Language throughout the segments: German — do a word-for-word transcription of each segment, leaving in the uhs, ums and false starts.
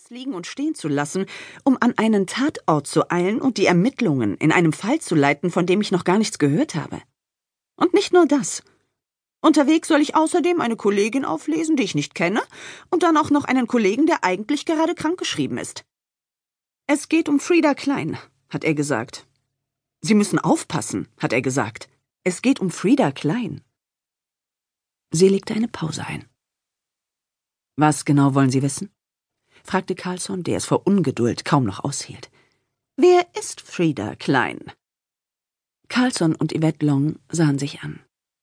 alles liegen und stehen zu lassen, um an einen Tatort zu eilen und die Ermittlungen in einem Fall zu leiten, von dem ich noch gar nichts gehört habe. Und nicht nur das. Unterwegs soll ich außerdem eine Kollegin auflesen, die ich nicht kenne, und dann auch noch einen Kollegen, der eigentlich gerade krankgeschrieben ist. »Es geht um Frida Klein«, hat er gesagt. »Sie müssen aufpassen«, hat er gesagt. »Es geht um Frida Klein.« Sie legte eine Pause ein. »Was genau wollen Sie wissen?« fragte Carlson, der es vor Ungeduld kaum noch aushielt. »Wer ist Frida Klein?« Carlson und Yvette Long sahen sich an.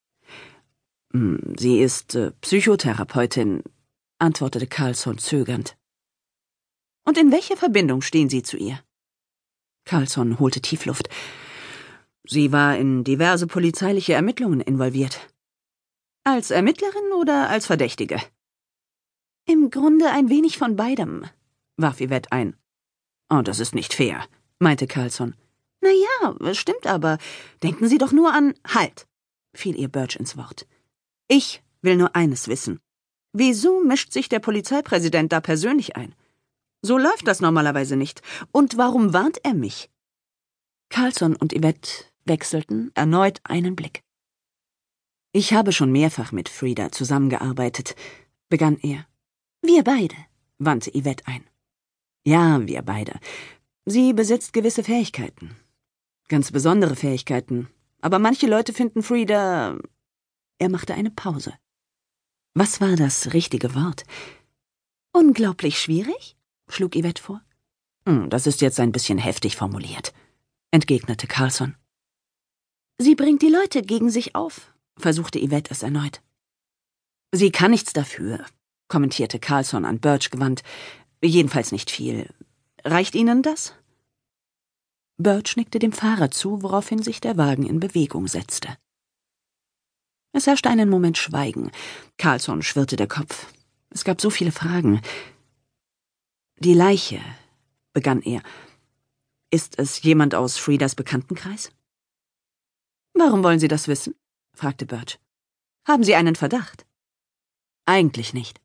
»Sie ist äh, Psychotherapeutin«, antwortete Carlson zögernd. »Und in welcher Verbindung stehen Sie zu ihr?« Carlson holte Tiefluft. »Sie war in diverse polizeiliche Ermittlungen involviert.« »Als Ermittlerin oder als Verdächtige?« »Im Grunde ein wenig von beidem«, warf Yvette ein. »Oh, das ist nicht fair«, meinte Carlson. »Na ja, es stimmt aber. Denken Sie doch nur an...« »Halt«, fiel ihr Birch ins Wort. »Ich will nur eines wissen. Wieso mischt sich der Polizeipräsident da persönlich ein? So läuft das normalerweise nicht. Und warum warnt er mich?« Carlson und Yvette wechselten erneut einen Blick. »Ich habe schon mehrfach mit Frida zusammengearbeitet«, begann er. »Wir beide«, wandte Yvette ein. »Ja, wir beide. Sie besitzt gewisse Fähigkeiten. Ganz besondere Fähigkeiten. Aber manche Leute finden Frida...« Er machte eine Pause. Was war das richtige Wort? »Unglaublich schwierig?« schlug Yvette vor. Hm, »Das ist jetzt ein bisschen heftig formuliert«, entgegnete Carlson. »Sie bringt die Leute gegen sich auf«, versuchte Yvette es erneut. »Sie kann nichts dafür«, kommentierte Carlson an Birch gewandt. »Jedenfalls nicht viel. Reicht Ihnen das?« Birch nickte dem Fahrer zu, woraufhin sich der Wagen in Bewegung setzte. Es herrschte einen Moment Schweigen. Carlson schwirrte der Kopf. Es gab so viele Fragen. »Die Leiche«, begann er. »Ist es jemand aus Fridas Bekanntenkreis?« »Warum wollen Sie das wissen?« fragte Birch. »Haben Sie einen Verdacht?« »Eigentlich nicht.«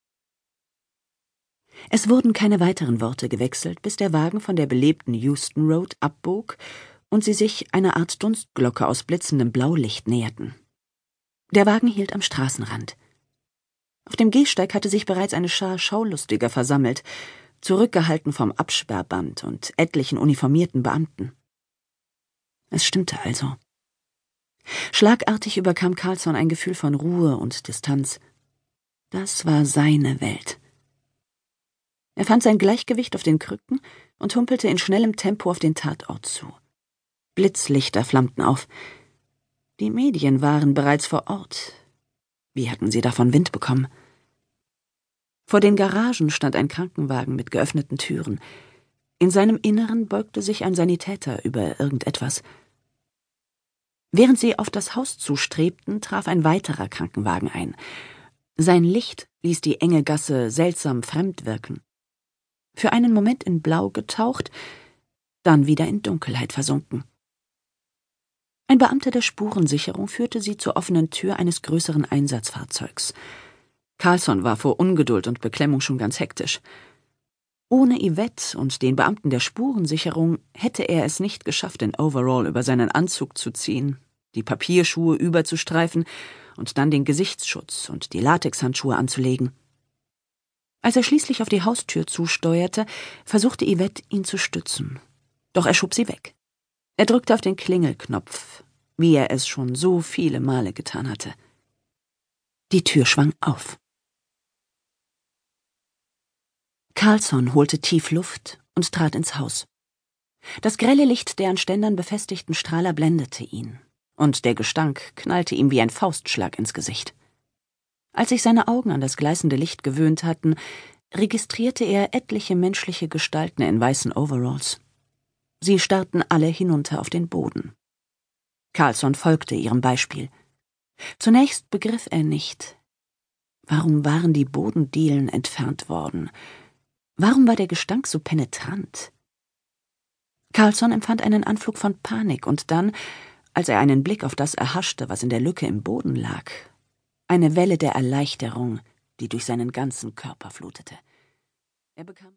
Es wurden keine weiteren Worte gewechselt, bis der Wagen von der belebten Euston Road abbog und sie sich einer Art Dunstglocke aus blitzendem Blaulicht näherten. Der Wagen hielt am Straßenrand. Auf dem Gehsteig hatte sich bereits eine Schar Schaulustiger versammelt, zurückgehalten vom Absperrband und etlichen uniformierten Beamten. Es stimmte also. Schlagartig überkam Carlson ein Gefühl von Ruhe und Distanz. Das war seine Welt. Er fand sein Gleichgewicht auf den Krücken und humpelte in schnellem Tempo auf den Tatort zu. Blitzlichter flammten auf. Die Medien waren bereits vor Ort. Wie hatten sie davon Wind bekommen? Vor den Garagen stand ein Krankenwagen mit geöffneten Türen. In seinem Inneren beugte sich ein Sanitäter über irgendetwas. Während sie auf das Haus zustrebten, traf ein weiterer Krankenwagen ein. Sein Licht ließ die enge Gasse seltsam fremd wirken. Für einen Moment in Blau getaucht, dann wieder in Dunkelheit versunken. Ein Beamter der Spurensicherung führte sie zur offenen Tür eines größeren Einsatzfahrzeugs. Carlson war vor Ungeduld und Beklemmung schon ganz hektisch. Ohne Yvette und den Beamten der Spurensicherung hätte er es nicht geschafft, den Overall über seinen Anzug zu ziehen, die Papierschuhe überzustreifen und dann den Gesichtsschutz und die Latexhandschuhe anzulegen. Als er schließlich auf die Haustür zusteuerte, versuchte Yvette, ihn zu stützen. Doch er schob sie weg. Er drückte auf den Klingelknopf, wie er es schon so viele Male getan hatte. Die Tür schwang auf. Carlson holte tief Luft und trat ins Haus. Das grelle Licht der an Ständern befestigten Strahler blendete ihn, und der Gestank knallte ihm wie ein Faustschlag ins Gesicht. Als sich seine Augen an das gleißende Licht gewöhnt hatten, registrierte er etliche menschliche Gestalten in weißen Overalls. Sie starrten alle hinunter auf den Boden. Carlson folgte ihrem Beispiel. Zunächst begriff er nicht. Warum waren die Bodendielen entfernt worden? Warum war der Gestank so penetrant? Carlson empfand einen Anflug von Panik und dann, als er einen Blick auf das erhaschte, was in der Lücke im Boden lag, eine Welle der Erleichterung, die durch seinen ganzen Körper flutete. Er bekam